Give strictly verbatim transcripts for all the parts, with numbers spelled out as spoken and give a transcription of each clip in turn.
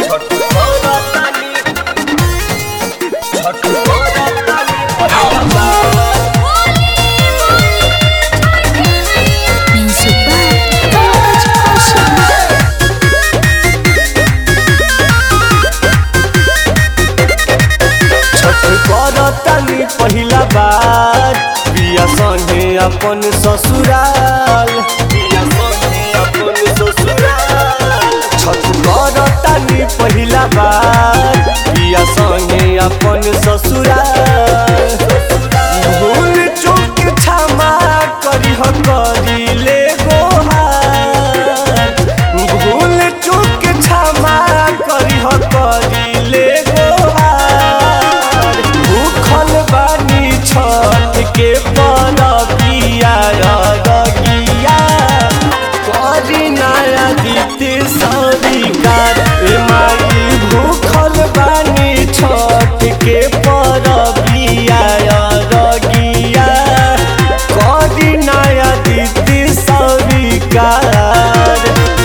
पहिला बार पिया संगे अपन ससुराल पिया संगे अपन ससुराल छठ करतानी पहिला बार पिया संगे अपन ससुराल भूल चूक क्षमा करिह करिले गोहार भूल चूक क्षमा करिह करिले गोहार भूखल बानी छठ के परबिया रगिया करी नया गीत सविकार ए माई भूखल बानी छठ के परबिया रगिया करी नया गीत सविकार।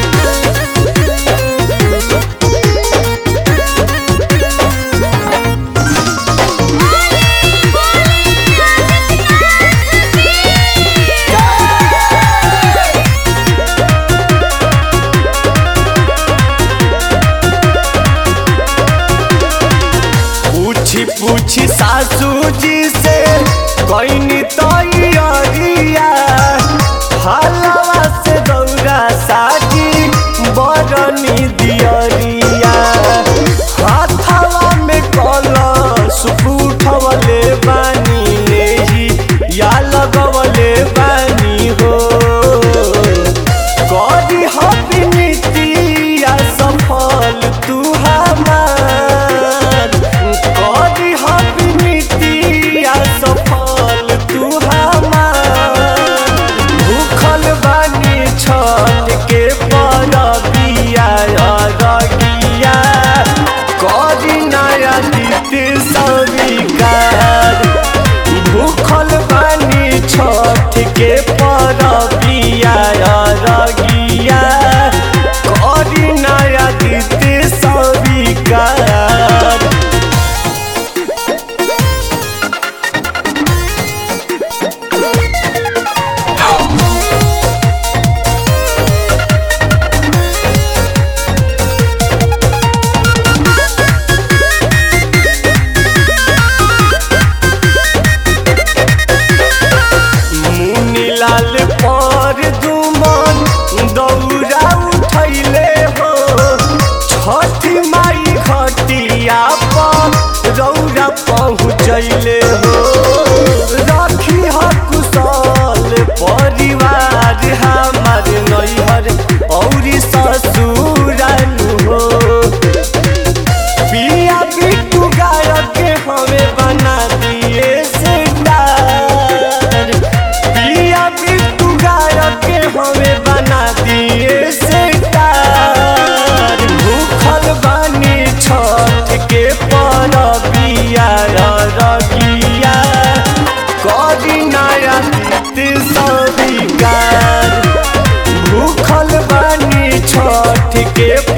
पूछी पूछी सासू जी से कईनी तैयारिया हलवा से दौरा साजी बरनी दियरिया हाथवा में कलश उठवले बानी नेही या लगवले बानी हो करी हबी नीतिया सफल तू हमार करी हबी नीतिया सफल तू हमार भूखल बानी छठ के परबिया रगिया करी नया गीत सविकार भूखल बानी छठ के परबिया रगिया करी नया गीत सविकार। लाल पर दुमन दौरा उठैले हो छठी माई खटिया पर रौरा पहुँचैले हो रखी ह कुशल परिवार हमार नैहर औरी ससुराल हो पिया बिट्टू गायक हमें बना दिए से बिट्टू गायक हमें बना दिए सेटार भूखल बानी छठ के परबिया रगिया करी नया गीत सविकार भूखल बानी छठ के